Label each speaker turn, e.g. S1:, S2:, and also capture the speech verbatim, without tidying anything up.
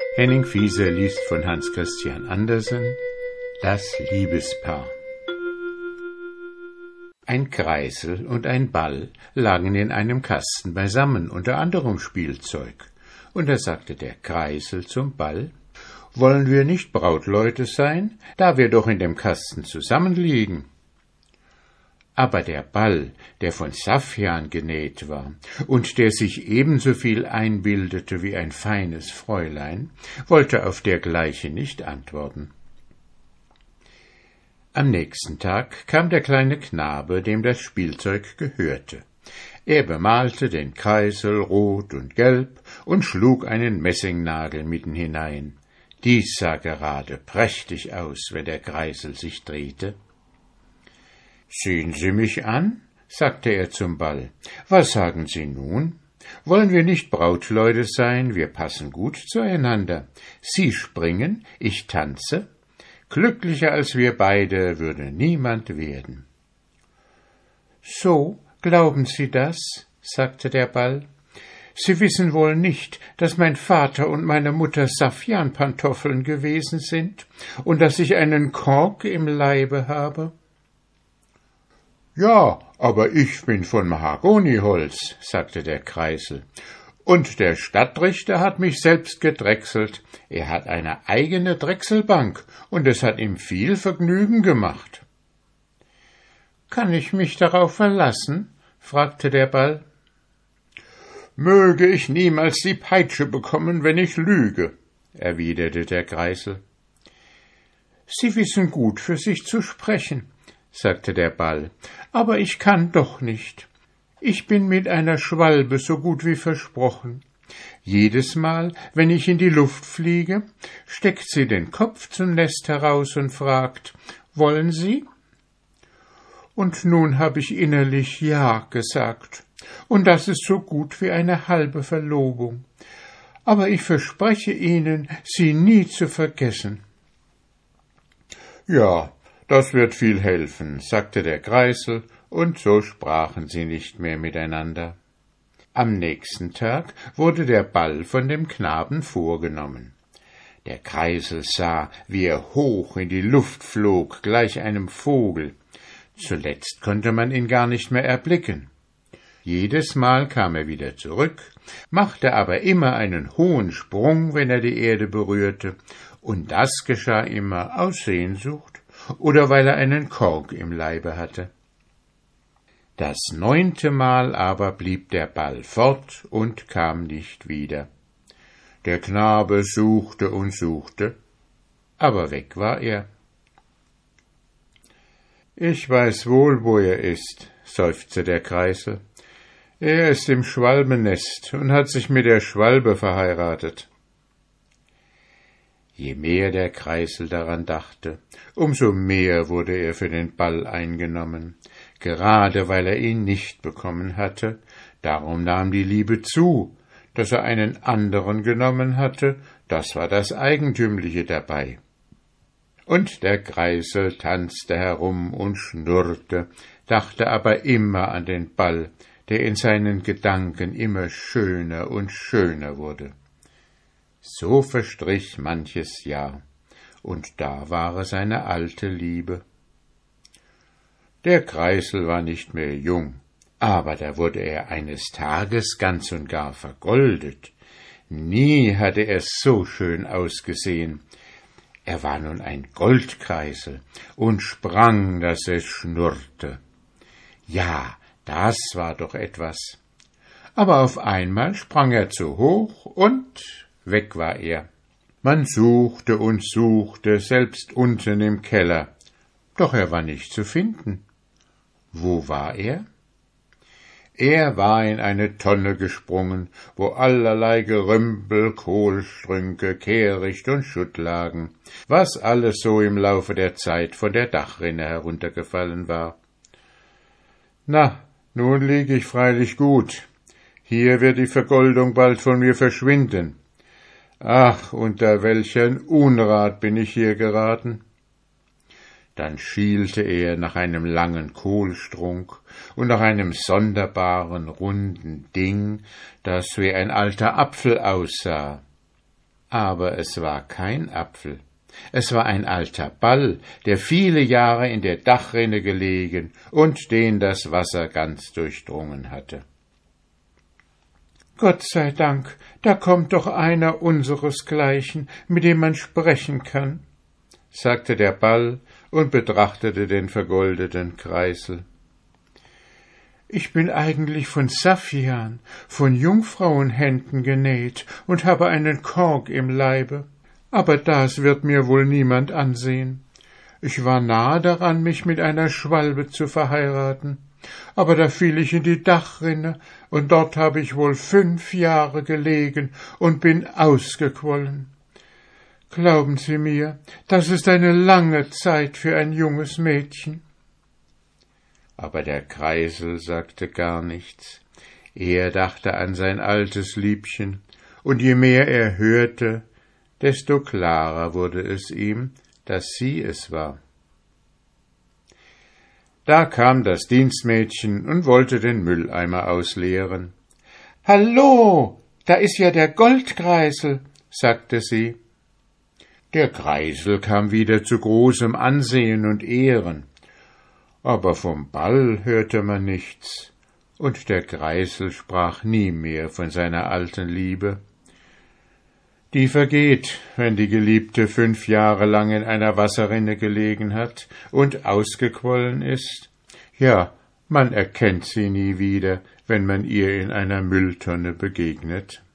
S1: Henning Fieser liest von Hans Christian Andersen Das Liebespaar. Ein Kreisel und ein Ball lagen in einem Kasten beisammen, unter anderem Spielzeug. Und da sagte der Kreisel zum Ball: »Wollen wir nicht Brautleute sein, da wir doch in dem Kasten zusammenliegen?« Aber der Ball, der von Saffian genäht war und der sich ebenso viel einbildete wie ein feines Fräulein, wollte auf dergleichen nicht antworten. Am nächsten Tag kam der kleine Knabe, dem das Spielzeug gehörte. Er bemalte den Kreisel rot und gelb und schlug einen Messingnagel mitten hinein. Dies sah gerade prächtig aus, wenn der Kreisel sich drehte. »Sehen Sie mich an«, sagte er zum Ball. »Was sagen Sie nun? Wollen wir nicht Brautleute sein? Wir passen gut zueinander. Sie springen, ich tanze. Glücklicher als wir beide würde niemand werden.« »So, glauben Sie das?«, sagte der Ball. »Sie wissen wohl nicht, dass mein Vater und meine Mutter Saffianpantoffeln gewesen sind und dass ich einen Kork im Leibe habe?« »Ja, aber ich bin von Mahagoniholz«, sagte der Kreisel, »und der Stadtrichter hat mich selbst gedrechselt. Er hat eine eigene Drechselbank, und es hat ihm viel Vergnügen gemacht.« »Kann ich mich darauf verlassen?«, fragte der Ball. »Möge ich niemals die Peitsche bekommen, wenn ich lüge«, erwiderte der Kreisel. »Sie wissen gut für sich zu sprechen«, sagte der Ball, »aber ich kann doch nicht. Ich bin mit einer Schwalbe so gut wie versprochen. Jedes Mal, wenn ich in die Luft fliege, steckt sie den Kopf zum Nest heraus und fragt: »Wollen Sie?« Und nun habe ich innerlich »Ja« gesagt, und das ist so gut wie eine halbe Verlobung. Aber ich verspreche Ihnen, Sie nie zu vergessen.« »Ja, das wird viel helfen«, sagte der Kreisel, und so sprachen sie nicht mehr miteinander. Am nächsten Tag wurde der Ball von dem Knaben vorgenommen. Der Kreisel sah, wie er hoch in die Luft flog, gleich einem Vogel. Zuletzt konnte man ihn gar nicht mehr erblicken. Jedes Mal kam er wieder zurück, machte aber immer einen hohen Sprung, wenn er die Erde berührte, und das geschah immer aus Sehnsucht oder weil er einen Kork im Leibe hatte. Das neunte Mal aber blieb der Ball fort und kam nicht wieder. Der Knabe suchte und suchte, aber weg war er. »Ich weiß wohl, wo er ist«, seufzte der Kreisel. »Er ist im Schwalbennest und hat sich mit der Schwalbe verheiratet.« Je mehr der Kreisel daran dachte, umso mehr wurde er für den Ball eingenommen, gerade weil er ihn nicht bekommen hatte. Darum nahm die Liebe zu. Dass er einen anderen genommen hatte, das war das Eigentümliche dabei. Und der Kreisel tanzte herum und schnurrte, dachte aber immer an den Ball, der in seinen Gedanken immer schöner und schöner wurde. So verstrich manches Jahr, und da war es eine alte Liebe. Der Kreisel war nicht mehr jung, aber da wurde er eines Tages ganz und gar vergoldet. Nie hatte er so schön ausgesehen. Er war nun ein Goldkreisel und sprang, dass es schnurrte. Ja, das war doch etwas. Aber auf einmal sprang er zu hoch und weg war er. Man suchte und suchte, selbst unten im Keller, doch er war nicht zu finden. Wo war er? Er war in eine Tonne gesprungen, wo allerlei Gerümpel, Kohlstrünke, Kehricht und Schutt lagen, was alles so im Laufe der Zeit von der Dachrinne heruntergefallen war. Na, nun lieg ich freilich gut. Hier wird die Vergoldung bald von mir verschwinden. Ach, unter welchen Unrat bin ich hier geraten? Dann schielte er nach einem langen Kohlstrunk und nach einem sonderbaren, runden Ding, das wie ein alter Apfel aussah. Aber es war kein Apfel. Es war ein alter Ball, der viele Jahre in der Dachrinne gelegen und den das Wasser ganz durchdrungen hatte. »Gott sei Dank, da kommt doch einer unseresgleichen, mit dem man sprechen kann«, sagte der Ball und betrachtete den vergoldeten Kreisel. »Ich bin eigentlich von Saffian, von Jungfrauenhänden genäht und habe einen Kork im Leibe. Aber das wird mir wohl niemand ansehen. Ich war nahe daran, mich mit einer Schwalbe zu verheiraten, aber da fiel ich in die Dachrinne, und dort habe ich wohl fünf Jahre gelegen und bin ausgequollen. Glauben Sie mir, das ist eine lange Zeit für ein junges Mädchen.« Aber der Kreisel sagte gar nichts. Er dachte an sein altes Liebchen, und je mehr er hörte, desto klarer wurde es ihm, dass sie es war. Da kam das Dienstmädchen und wollte den Mülleimer ausleeren. »Hallo, da ist ja der Goldkreisel«, sagte sie. Der Kreisel kam wieder zu großem Ansehen und Ehren, aber vom Ball hörte man nichts, und der Kreisel sprach nie mehr von seiner alten Liebe. Die vergeht, wenn die Geliebte fünf Jahre lang in einer Wasserrinne gelegen hat und ausgequollen ist. Ja, man erkennt sie nie wieder, wenn man ihr in einer Mülltonne begegnet.